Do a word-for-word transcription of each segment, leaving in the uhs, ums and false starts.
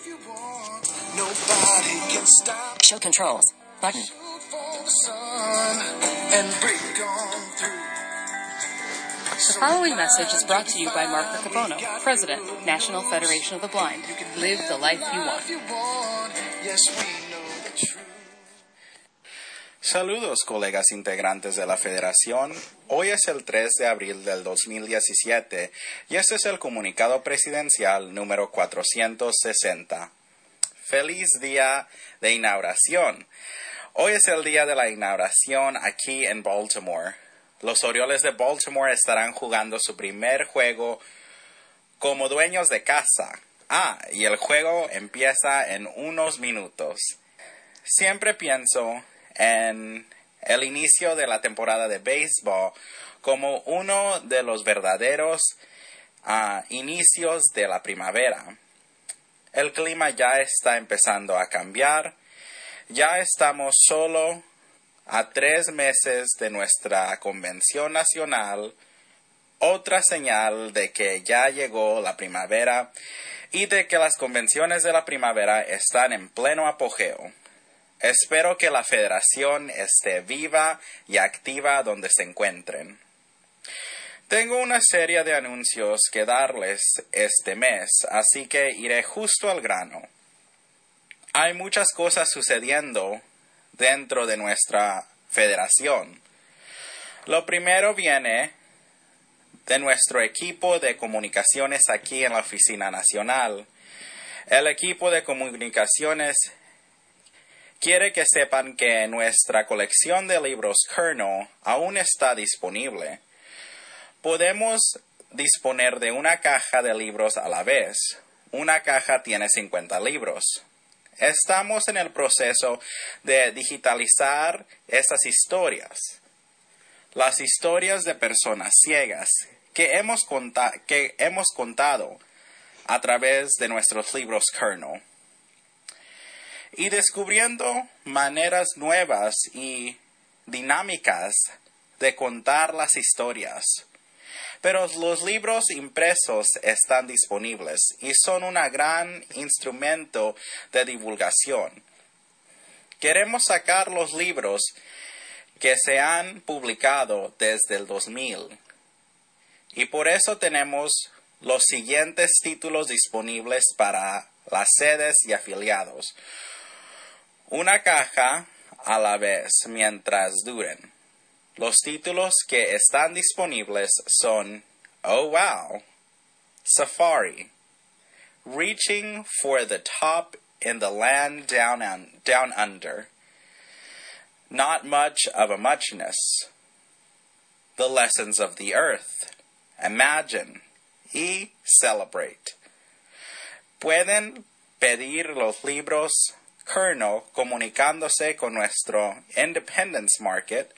Show controls. Button. The following message is brought to you by Mark Riccobono, President, National Federation of the Blind. Live the life you want. Saludos, colegas integrantes de la Federación. Hoy es el tres de abril del dos mil diecisiete y este es el comunicado presidencial número cuatrocientos sesenta. ¡Feliz día de inauguración! Hoy es el día de la inauguración aquí en Baltimore. Los Orioles de Baltimore estarán jugando su primer juego como dueños de casa. Ah, y el juego empieza en unos minutos. Siempre pienso en el inicio de la temporada de béisbol como uno de los verdaderos uh, inicios de la primavera. El clima ya está empezando a cambiar. Ya estamos solo a tres meses de nuestra convención nacional, otra señal de que ya llegó la primavera y de que las convenciones de la primavera están en pleno apogeo. Espero que la federación esté viva y activa donde se encuentren. Tengo una serie de anuncios que darles este mes, así que iré justo al grano. Hay muchas cosas sucediendo dentro de nuestra federación. Lo primero viene de nuestro equipo de comunicaciones aquí en la Oficina Nacional. El equipo de comunicaciones quiere que sepan que nuestra colección de libros Kernel aún está disponible. Podemos disponer de una caja de libros a la vez. Una caja tiene cincuenta libros. Estamos en el proceso de digitalizar esas historias. Las historias de personas ciegas que hemos, conta- que hemos contado a través de nuestros libros Kernel. Y descubriendo maneras nuevas y dinámicas de contar las historias. Pero los libros impresos están disponibles y son un gran instrumento de divulgación. Queremos sacar los libros que se han publicado desde el dos mil. Y por eso tenemos los siguientes títulos disponibles para las sedes y afiliados. Una caja a la vez mientras duren. Los títulos que están disponibles son Oh Wow, Safari, Reaching for the Top in the Land Down, un- down Under, Not Much of a Muchness, The Lessons of the Earth, Imagine y Celebrate. Pueden pedir los libros Kernel comunicándose con nuestro Independence Market.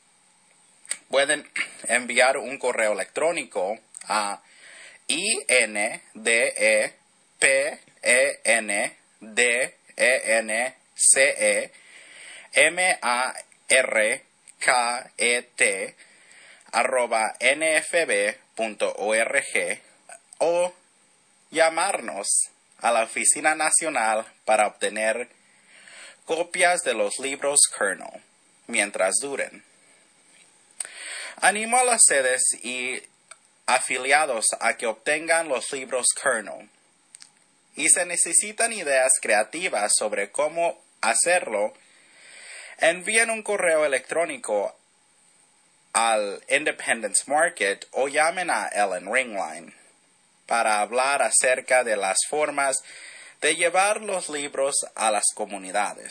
Pueden enviar un correo electrónico a i n d e p e n d e n c e m a r k e t arroba n f b punto org o llamarnos a la Oficina Nacional para obtener copias de los libros Kernel mientras duren. Animo a las sedes y afiliados a que obtengan los libros Kernel. Y se necesitan ideas creativas sobre cómo hacerlo, envíen un correo electrónico al Independence Market o llamen a Ellen Ringline para hablar acerca de las formas de llevar los libros a las comunidades.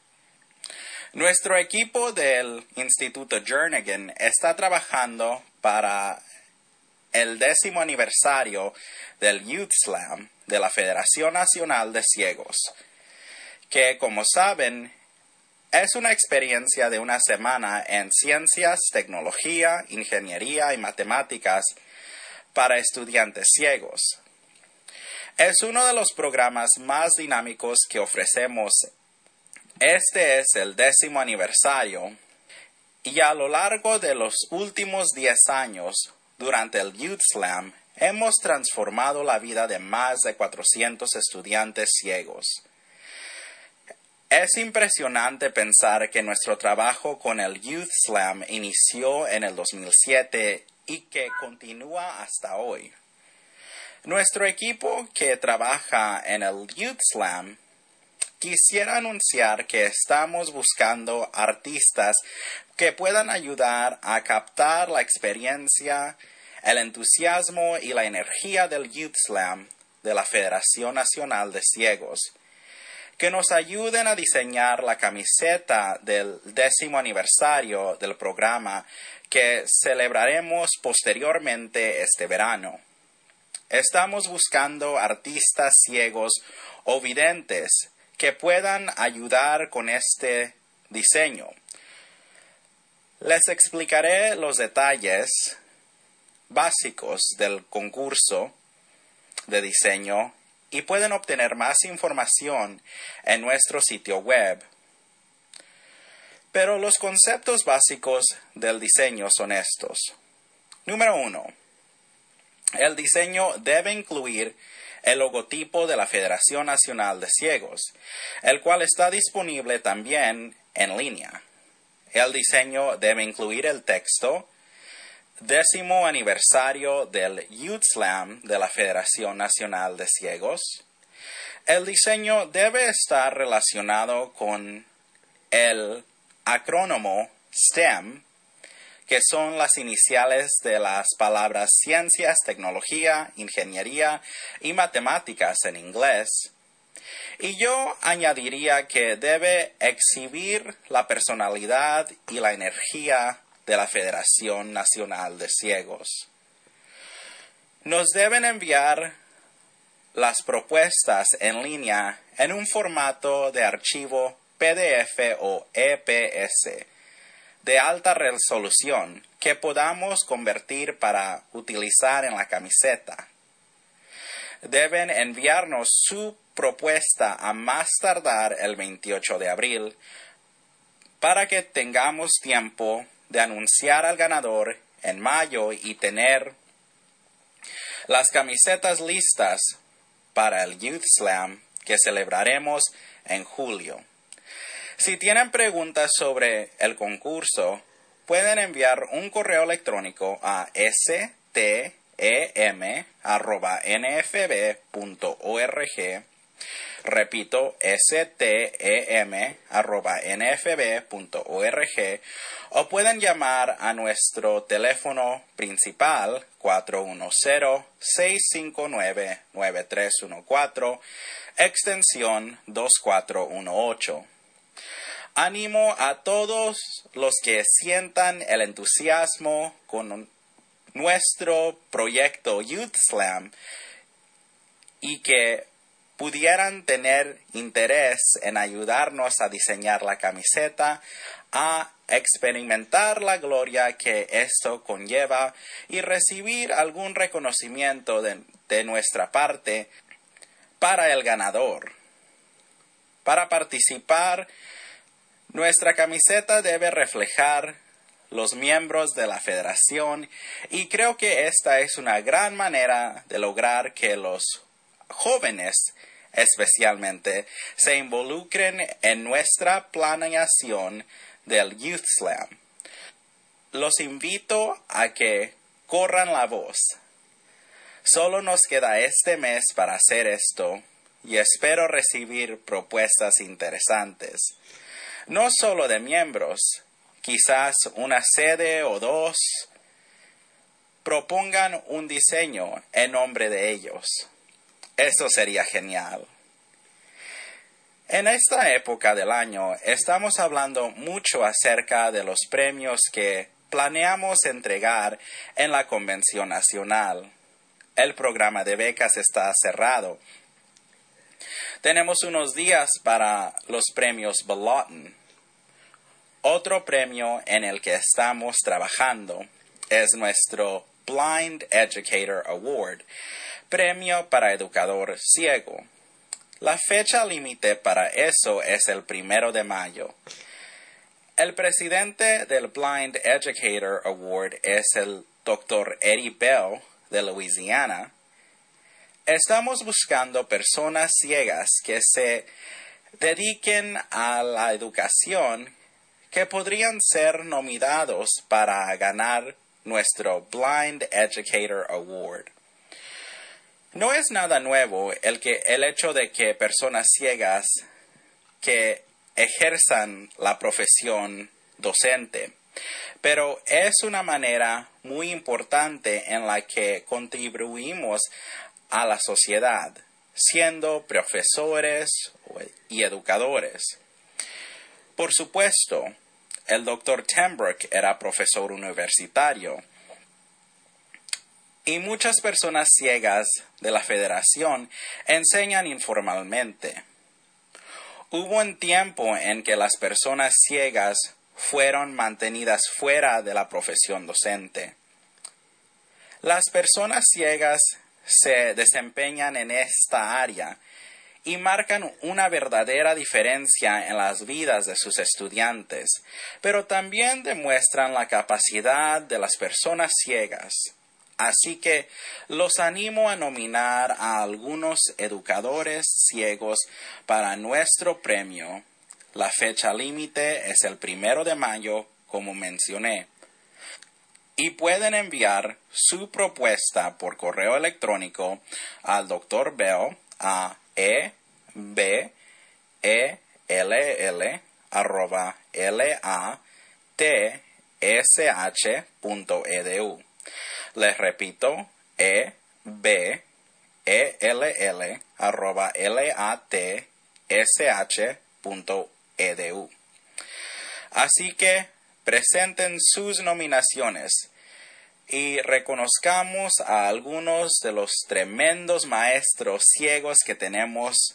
Nuestro equipo del Instituto Jernigan está trabajando para el décimo aniversario del Youth Slam de la Federación Nacional de Ciegos, que, como saben, es una experiencia de una semana en ciencias, tecnología, ingeniería y matemáticas para estudiantes ciegos. Es uno de los programas más dinámicos que ofrecemos. Este es el décimo aniversario y a lo largo de los últimos diez años, durante el Youth Slam, hemos transformado la vida de más de cuatrocientos estudiantes ciegos. Es impresionante pensar que nuestro trabajo con el Youth Slam inició en el dos mil siete y que continúa hasta hoy. Nuestro equipo que trabaja en el Youth Slam quisiera anunciar que estamos buscando artistas que puedan ayudar a captar la experiencia, el entusiasmo y la energía del Youth Slam de la Federación Nacional de Ciegos, que nos ayuden a diseñar la camiseta del décimo aniversario del programa que celebraremos posteriormente este verano. Estamos buscando artistas ciegos o videntes que puedan ayudar con este diseño. Les explicaré los detalles básicos del concurso de diseño y pueden obtener más información en nuestro sitio web. Pero los conceptos básicos del diseño son estos. Número uno. El diseño debe incluir el logotipo de la Federación Nacional de Ciegos, el cual está disponible también en línea. El diseño debe incluir el texto Décimo aniversario del Youth Slam de la Federación Nacional de Ciegos. El diseño debe estar relacionado con el acrónimo STEM, que son las iniciales de las palabras ciencias, tecnología, ingeniería y matemáticas en inglés. Y yo añadiría que debe exhibir la personalidad y la energía de la Federación Nacional de Ciegos. Nos deben enviar las propuestas en línea en un formato de archivo P D F o E P S de alta resolución que podamos convertir para utilizar en la camiseta. Deben enviarnos su propuesta a más tardar el veintiocho de abril para que tengamos tiempo de anunciar al ganador en mayo y tener las camisetas listas para el Youth Slam que celebraremos en julio. Si tienen preguntas sobre el concurso, pueden enviar un correo electrónico a stem arroba n f b punto org. Repito, stem arroba n f b punto org, o pueden llamar a nuestro teléfono principal cuatro uno cero, seis cinco nueve, nueve tres uno cuatro, extensión dos cuatro uno ocho. Animo a todos los que sientan el entusiasmo con nuestro proyecto Youth Slam y que pudieran tener interés en ayudarnos a diseñar la camiseta, a experimentar la gloria que esto conlleva y recibir algún reconocimiento de, de nuestra parte para el ganador. Para participar, nuestra camiseta debe reflejar los miembros de la federación y creo que esta es una gran manera de lograr que los jóvenes especialmente se involucren en nuestra planeación del Youth Slam. Los invito a que corran la voz. Solo nos queda este mes para hacer esto y espero recibir propuestas interesantes. No solo de miembros, quizás una sede o dos propongan un diseño en nombre de ellos. Eso sería genial. En esta época del año estamos hablando mucho acerca de los premios que planeamos entregar en la Convención Nacional. El programa de becas está cerrado. Tenemos unos días para los premios Bellotton. Otro premio en el que estamos trabajando es nuestro Blind Educator Award, premio para educador ciego. La fecha límite para eso es el primero de mayo. El presidente del Blind Educator Award es el doctor Eddie Bell de Luisiana, estamos buscando personas ciegas que se dediquen a la educación que podrían ser nominados para ganar nuestro Blind Educator Award. No es nada nuevo el, que, el hecho de que personas ciegas que ejerzan la profesión docente, pero es una manera muy importante en la que contribuimos a la sociedad, siendo profesores y educadores. Por supuesto, el doctor Tenbrook era profesor universitario y muchas personas ciegas de la Federación enseñan informalmente. Hubo un tiempo en que las personas ciegas fueron mantenidas fuera de la profesión docente. Las personas ciegas se desempeñan en esta área y marcan una verdadera diferencia en las vidas de sus estudiantes, pero también demuestran la capacidad de las personas ciegas. Así que los animo a nominar a algunos educadores ciegos para nuestro premio. La fecha límite es el primero de mayo, como mencioné. Y pueden enviar su propuesta por correo electrónico al doctor Bell a e b e l l arroba l a t s h punto e d u. Les repito, e b e l l arroba l a t s h punto e d u. Así que presenten sus nominaciones y reconozcamos a algunos de los tremendos maestros ciegos que tenemos,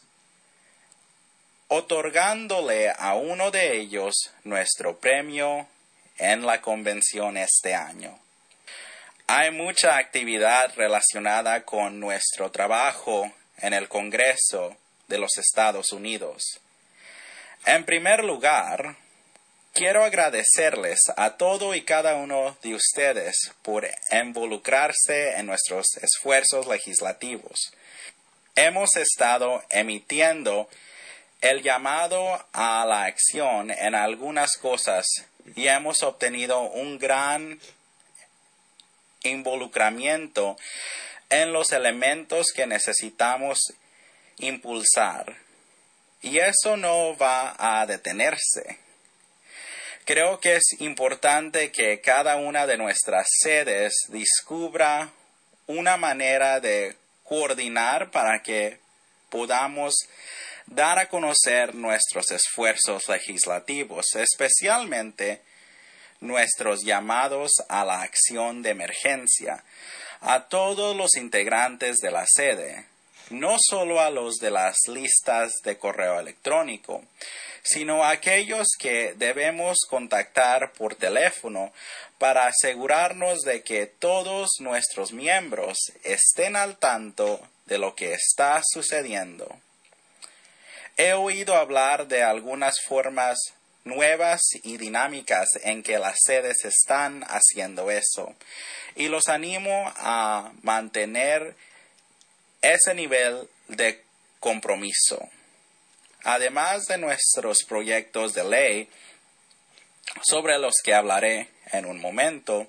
otorgándole a uno de ellos nuestro premio en la convención este año. Hay mucha actividad relacionada con nuestro trabajo en el Congreso de los Estados Unidos. En primer lugar, quiero agradecerles a todo y cada uno de ustedes por involucrarse en nuestros esfuerzos legislativos. Hemos estado emitiendo el llamado a la acción en algunas cosas y hemos obtenido un gran involucramiento en los elementos que necesitamos impulsar. Y eso no va a detenerse. Creo que es importante que cada una de nuestras sedes descubra una manera de coordinar para que podamos dar a conocer nuestros esfuerzos legislativos, especialmente nuestros llamados a la acción de emergencia, a todos los integrantes de la sede, no solo a los de las listas de correo electrónico, sino a aquellos que debemos contactar por teléfono para asegurarnos de que todos nuestros miembros estén al tanto de lo que está sucediendo. He oído hablar de algunas formas nuevas y dinámicas en que las sedes están haciendo eso, y los animo a mantener ese nivel de compromiso. Además de nuestros proyectos de ley, sobre los que hablaré en un momento,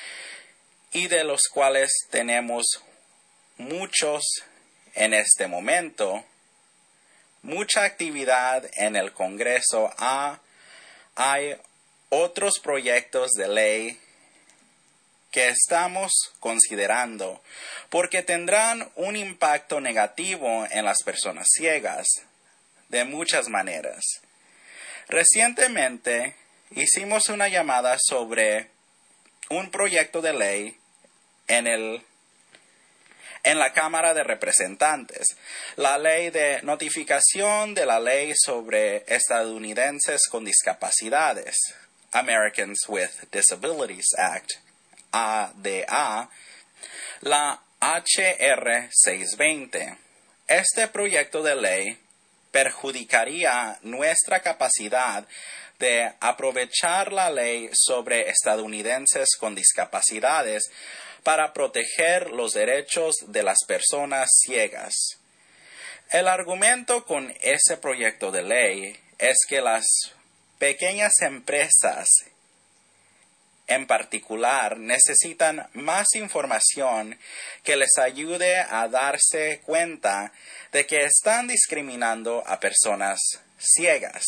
y de los cuales tenemos muchos en este momento, mucha actividad en el Congreso. Ha, hay otros proyectos de ley que estamos considerando porque tendrán un impacto negativo en las personas ciegas de muchas maneras. Recientemente hicimos una llamada sobre un proyecto de ley en el en la Cámara de Representantes, la ley de notificación de la ley sobre estadounidenses con discapacidades, Americans with Disabilities Act, A D A, la H R seiscientos veinte. Este proyecto de ley perjudicaría nuestra capacidad de aprovechar la ley sobre estadounidenses con discapacidades para proteger los derechos de las personas ciegas. El argumento con ese proyecto de ley es que las pequeñas empresas en particular necesitan más información que les ayude a darse cuenta de que están discriminando a personas ciegas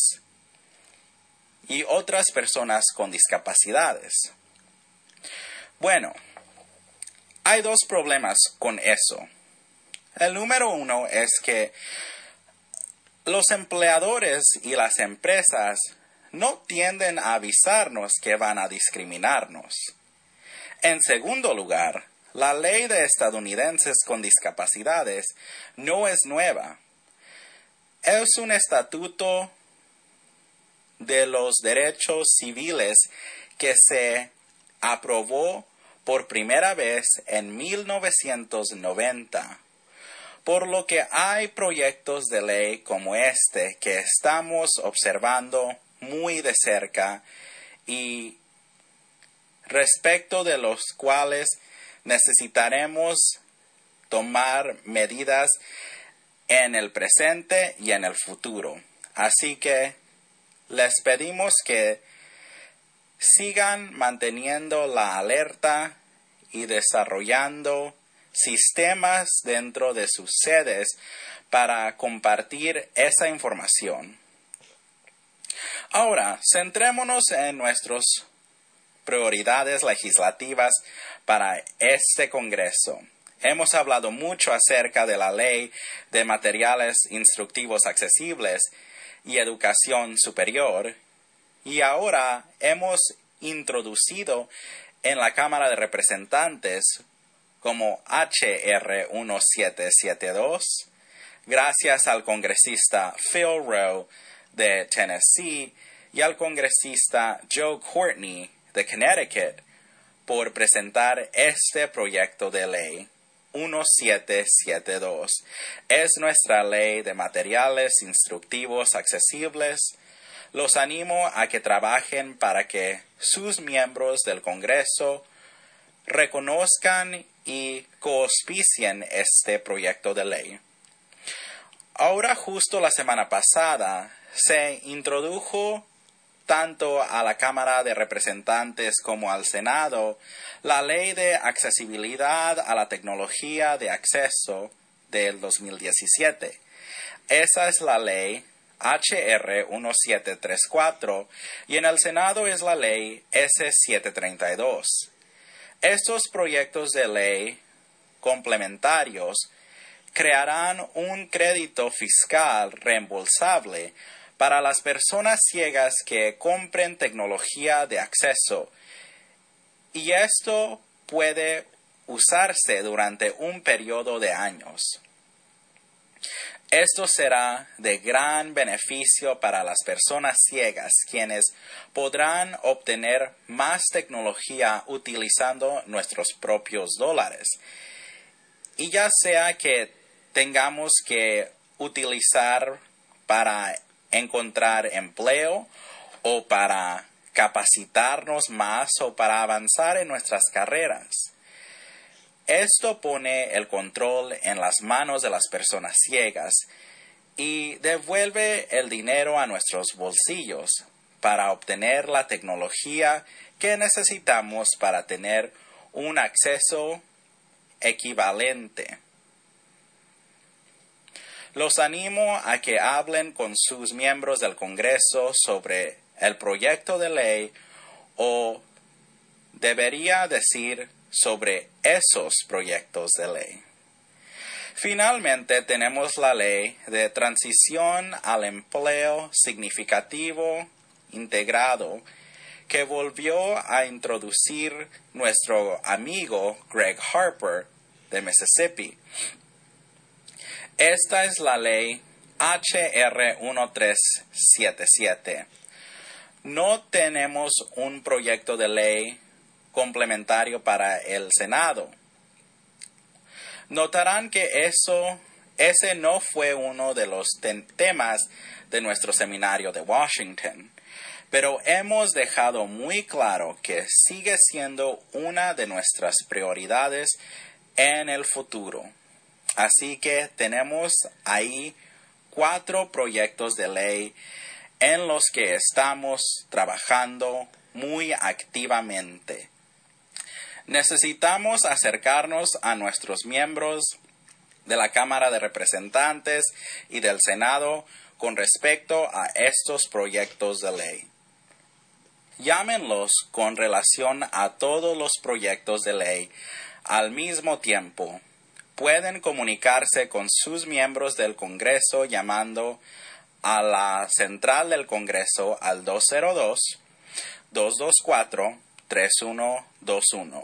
y otras personas con discapacidades. Bueno, hay dos problemas con eso. El número uno es que los empleadores y las empresas no tienden a avisarnos que van a discriminarnos. En segundo lugar, la ley de estadounidenses con discapacidades no es nueva. Es un estatuto de los derechos civiles que se aprobó por primera vez en mil novecientos noventa. Por lo que hay proyectos de ley como este que estamos observando muy de cerca y respecto de los cuales necesitaremos tomar medidas en el presente y en el futuro. Así que les pedimos que sigan manteniendo la alerta y desarrollando sistemas dentro de sus sedes para compartir esa información. Ahora, centrémonos en nuestras prioridades legislativas para este Congreso. Hemos hablado mucho acerca de la Ley de Materiales Instructivos Accesibles y Educación Superior, y ahora hemos introducido en la Cámara de Representantes como H R diecisiete setenta y dos, gracias al congresista Phil Rowe de Tennessee y al congresista Joe Courtney de Connecticut por presentar este proyecto de ley diecisiete setenta y dos. Es nuestra ley de materiales instructivos accesibles. Los animo a que trabajen para que sus miembros del Congreso reconozcan y coauspicien este proyecto de ley. Ahora, justo la semana pasada, se introdujo tanto a la Cámara de Representantes como al Senado la Ley de Accesibilidad a la Tecnología de Acceso del dos mil diecisiete. Esa es la ley H R diecisiete treinta y cuatro y en el Senado es la ley S setecientos treinta y dos. Estos proyectos de ley complementarios crearán un crédito fiscal reembolsable para las personas ciegas que compren tecnología de acceso, y esto puede usarse durante un periodo de años. Esto será de gran beneficio para las personas ciegas, quienes podrán obtener más tecnología utilizando nuestros propios dólares. Y ya sea que tengamos que utilizar para encontrar empleo o para capacitarnos más o para avanzar en nuestras carreras. Esto pone el control en las manos de las personas ciegas y devuelve el dinero a nuestros bolsillos para obtener la tecnología que necesitamos para tener un acceso equivalente. Los animo a que hablen con sus miembros del Congreso sobre el proyecto de ley, o debería decir sobre esos proyectos de ley. Finalmente, tenemos la ley de transición al empleo significativo integrado que volvió a introducir nuestro amigo Greg Harper de Mississippi. Esta es la ley H R diecisiete setenta y siete. No tenemos un proyecto de ley complementario para el Senado. Notarán que eso, ese no fue uno de los te- temas de nuestro seminario de Washington, pero hemos dejado muy claro que sigue siendo una de nuestras prioridades en el futuro. Así que tenemos ahí cuatro proyectos de ley en los que estamos trabajando muy activamente. Necesitamos acercarnos a nuestros miembros de la Cámara de Representantes y del Senado con respecto a estos proyectos de ley. Llámenlos con relación a todos los proyectos de ley al mismo tiempo. Pueden comunicarse con sus miembros del Congreso llamando a la central del Congreso al dos cero dos, dos dos cuatro, tres uno dos uno.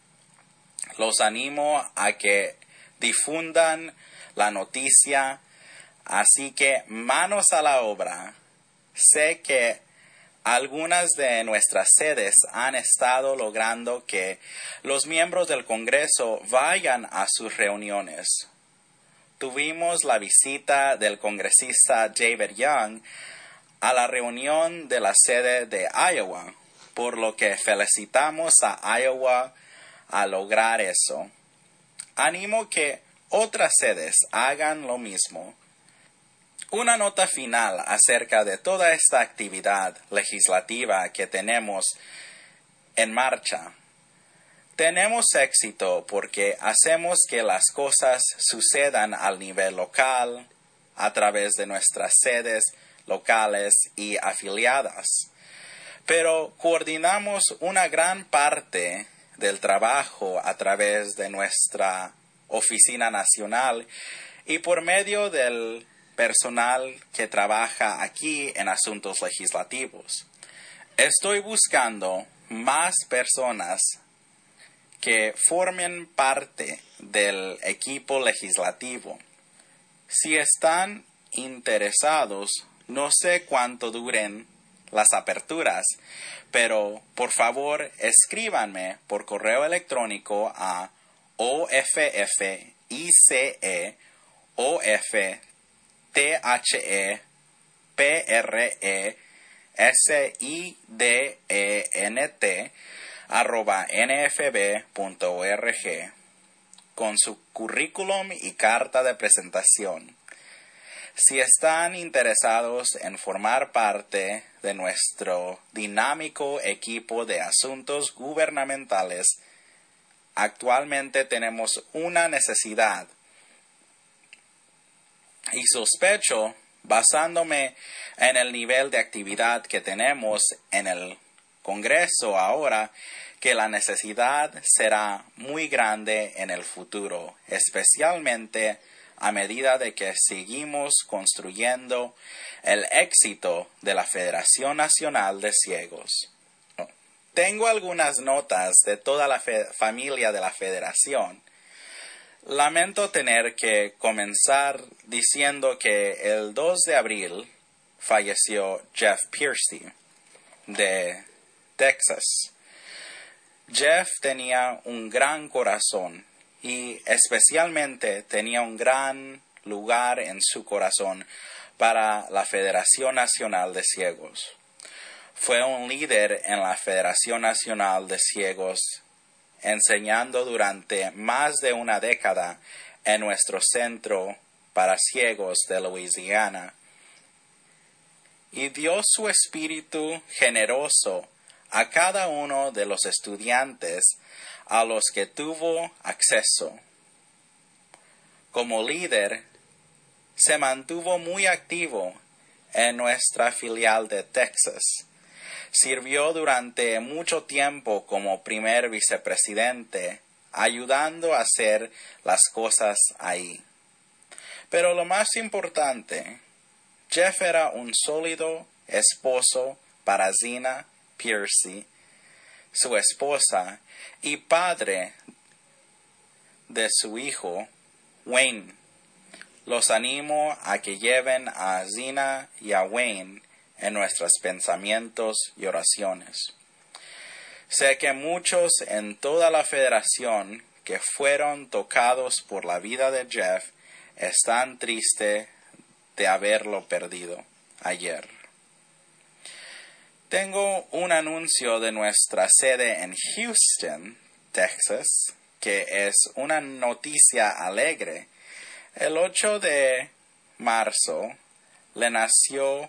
Los animo a que difundan la noticia, así que manos a la obra. Sé que algunas de nuestras sedes han estado logrando que los miembros del Congreso vayan a sus reuniones. Tuvimos la visita del congresista David Young a la reunión de la sede de Iowa, por lo que felicitamos a Iowa a lograr eso. Animo que otras sedes hagan lo mismo. Una nota final acerca de toda esta actividad legislativa que tenemos en marcha. Tenemos éxito porque hacemos que las cosas sucedan al nivel local, a través de nuestras sedes locales y afiliadas. Pero coordinamos una gran parte del trabajo a través de nuestra oficina nacional y por medio del personal que trabaja aquí en asuntos legislativos. Estoy buscando más personas que formen parte del equipo legislativo. Si están interesados, no sé cuánto duren las aperturas, pero por favor escríbanme por correo electrónico a office of T H E P R E S I D E N T arroba N F B punto org con su currículum y carta de presentación. Si están interesados en formar parte de nuestro dinámico equipo de asuntos gubernamentales, actualmente tenemos una necesidad. Y sospecho, basándome en el nivel de actividad que tenemos en el Congreso ahora, que la necesidad será muy grande en el futuro, especialmente a medida de que seguimos construyendo el éxito de la Federación Nacional de Ciegos. Tengo algunas notas de toda la fe- familia de la Federación. Lamento tener que comenzar diciendo que el dos de abril falleció Jeff Piercy de Texas. Jeff tenía un gran corazón y especialmente tenía un gran lugar en su corazón para la Federación Nacional de Ciegos. Fue un líder en la Federación Nacional de Ciegos, enseñando durante más de una década en nuestro centro para ciegos de Louisiana. Y dio su espíritu generoso a cada uno de los estudiantes a los que tuvo acceso. Como líder, se mantuvo muy activo en nuestra filial de Texas. Sirvió durante mucho tiempo como primer vicepresidente, ayudando a hacer las cosas ahí. Pero lo más importante, Jeff era un sólido esposo para Zina Piercy, su esposa, y padre de su hijo, Wayne. Los animo a que lleven a Zina y a Wayne en nuestros pensamientos y oraciones. Sé que muchos en toda la federación que fueron tocados por la vida de Jeff están tristes de haberlo perdido ayer. Tengo un anuncio de nuestra sede en Houston, Texas, que es una noticia alegre. El ocho de marzo le nació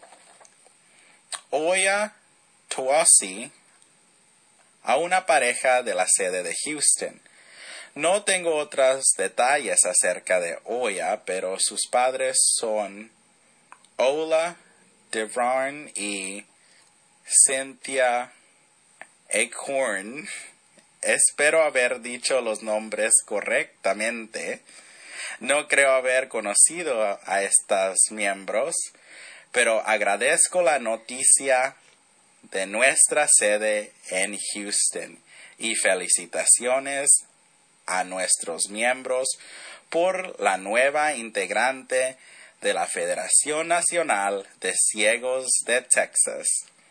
Oya Tuasi a una pareja de la sede de Houston. No tengo otros detalles acerca de Oya, pero sus padres son Ola Devron y Cynthia Acorn. Espero haber dicho los nombres correctamente. No creo haber conocido a, a estos miembros, pero agradezco la noticia de nuestra sede en Houston y felicitaciones a nuestros miembros por la nueva integrante de la Federación Nacional de Ciegos de Texas.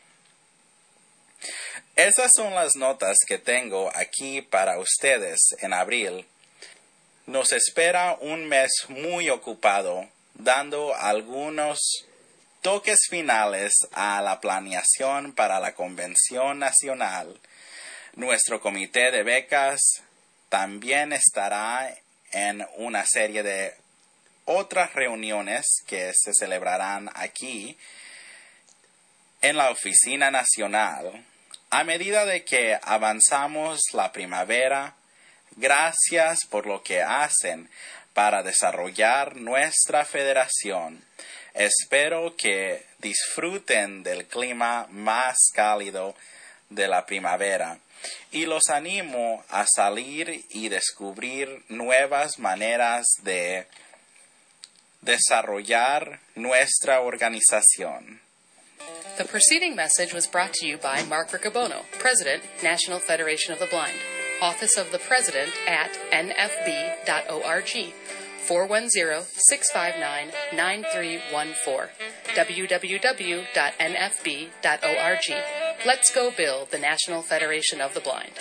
Esas son las notas que tengo aquí para ustedes en abril. Nos espera un mes muy ocupado, dando algunos toques finales a la planeación para la Convención Nacional. Nuestro comité de becas también estará en una serie de otras reuniones que se celebrarán aquí en la Oficina Nacional. A medida de que avanzamos la primavera, gracias por lo que hacen para desarrollar nuestra federación. Espero que disfruten del clima más cálido de la primavera y los animo a salir y descubrir nuevas maneras de desarrollar nuestra organización. The preceding message was brought to you by Mark Riccobono, President, National Federation of the Blind, Office of the President at n f b dot org, four one zero, six five nine, nine three one four, w w w dot n f b dot org. Let's go build the National Federation of the Blind.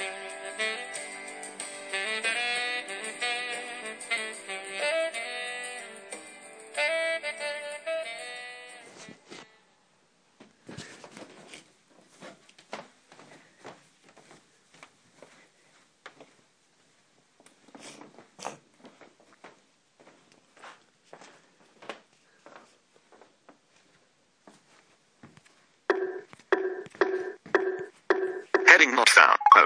Heading not found.